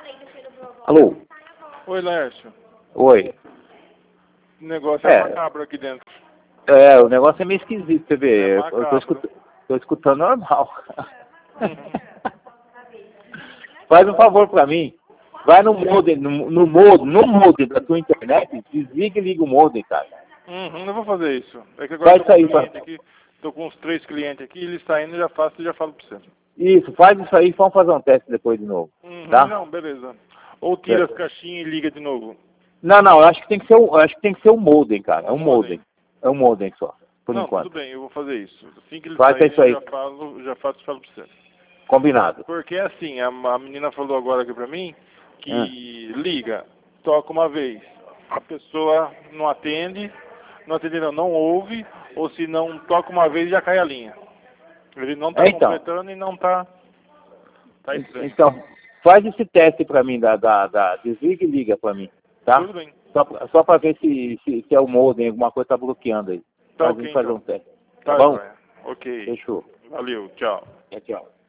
Alô? Oi, Lércio. Oi. O negócio é macabro aqui dentro. É, o negócio é meio esquisito, você vê. É Eu macabro. tô escutando normal. Faz um favor pra mim. Vai no modem, no modem da tua internet, desliga e liga o modem, cara. Eu vou fazer isso. É que agora Vai eu tô com um sair cliente aqui, tô com uns 3 clientes aqui, eles saindo, eu já faço e já falo pra você. Isso, faz isso aí, vamos fazer um teste depois de novo. Tá? Não, beleza. Ou tira as caixinhas e liga de novo. Não, eu acho que tem que ser o modem, cara. É um modem. É um modem só, por Não, enquanto. tudo bem, eu vou fazer isso. Assim que eles Faz saírem, isso aí. já faço e falo pra você. Combinado. Porque assim, a menina falou agora aqui pra mim que liga, toca uma vez, a pessoa não atende, não ouve, ou se não toca uma vez já cai a linha. Ele não tá completando e não tá estranho. Então, faz esse teste pra mim, desliga e liga pra mim, tá? Tudo bem. Só pra ver se é o modem, alguma coisa tá bloqueando aí. Tá Pra ok, gente fazer então. um teste. Tá Tá bom? joia. Ok. Fechou. Valeu, tchau. Tchau.